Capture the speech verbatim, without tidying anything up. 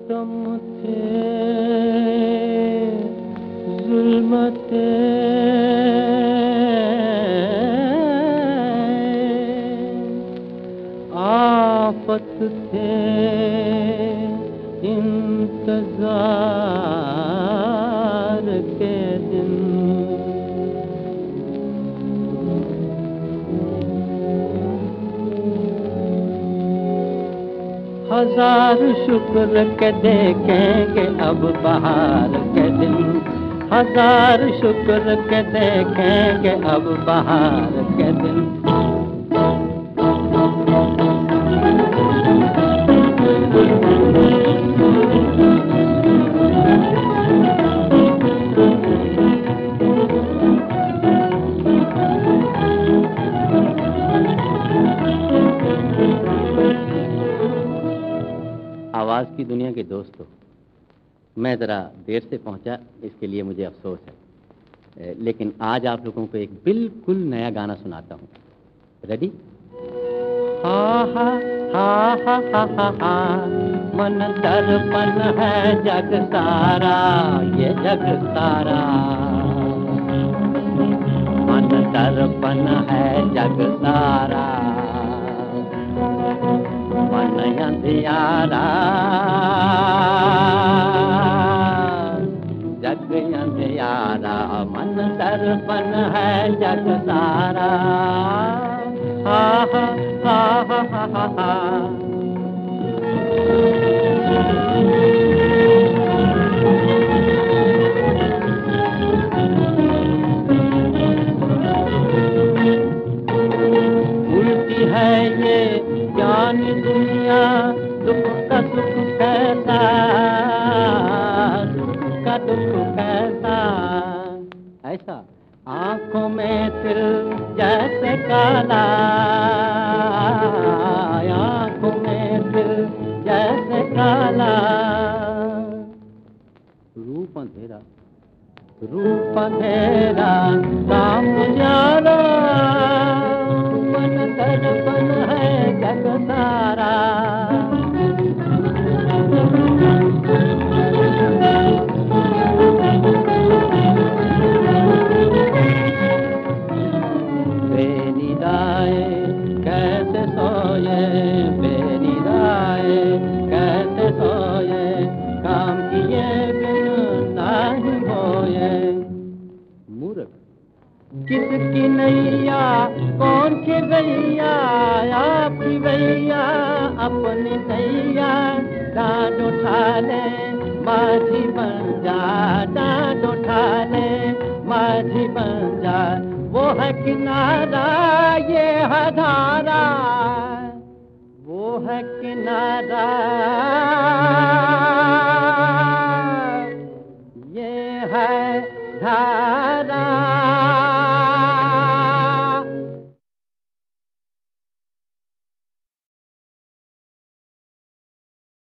सितम थे, जुल्म थे, आफत थे, इंतजार के दिन। हजार शुक्र के देखेंगे अब बहार के दिन, हजार शुक्र के देखेंगे अब बहार के दिन। आवाज़ की दुनिया के दोस्तों, मैं ज़रा देर से पहुंचा, इसके लिए मुझे अफसोस है, लेकिन आज आप लोगों को एक बिल्कुल नया गाना सुनाता हूं। रेडी? हा हा हा हा हा हा हा, मन दर्पण है जग सारा, ये जग सारा। मन दर्पण है जग सारा, मन अंधियारा, जग अंधियारा। मन दर्पण है जग सारा, हा हा हा हा हा हा हा। उल्टी है ये ज्ञान दुनिया, दुख का सुख कैसा, सुख का दुख कैसा। ऐसा आंखों में तिल जैसे काला, आंखों में तिल जैसे काला। रूप अंधेरा, रूप अंधेरा, काम उजाला, मन दर्पण है जग सारा। बेनिदाए कैसे सोए, बेनिदाए कैसे सोए, काम किए बिन नहीं होए। मूर्ख किसकी नैया कौन खिवैया, आपकी भैया अपनी नैया। डांड उठा ले माझी बन जा, डांड उठा ले माझी बन जा। वो है किनारा ये है धारा, वो है किनारा